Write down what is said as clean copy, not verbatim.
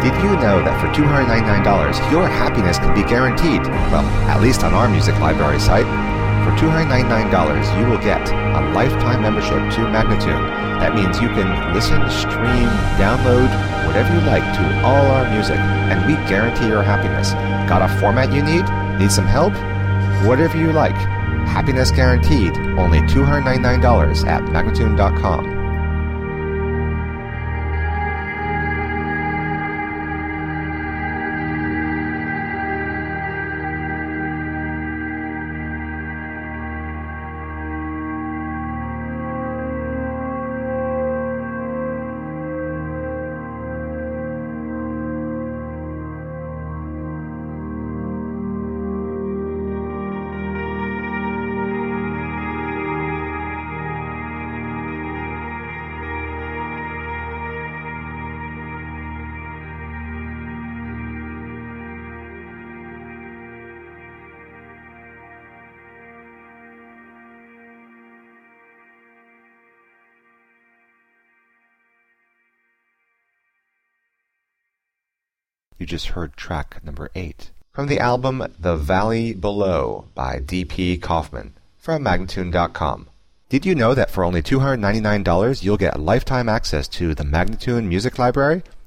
Did you know that for $299, your happiness can be guaranteed? Well, at least on our music library site. For $299, you will get a lifetime membership to Magnatune. That means you can listen, stream, download, whatever you like to all our music, and we guarantee your happiness. Got a format you need? Need some help? Whatever you like. Happiness guaranteed. Only $299 at Magnatune.com. You just heard track number 8 from the album The Valley Below by D.P. Kaufman from Magnatune.com. Did you know that for only $299 you'll get lifetime access to the Magnatune Music Library?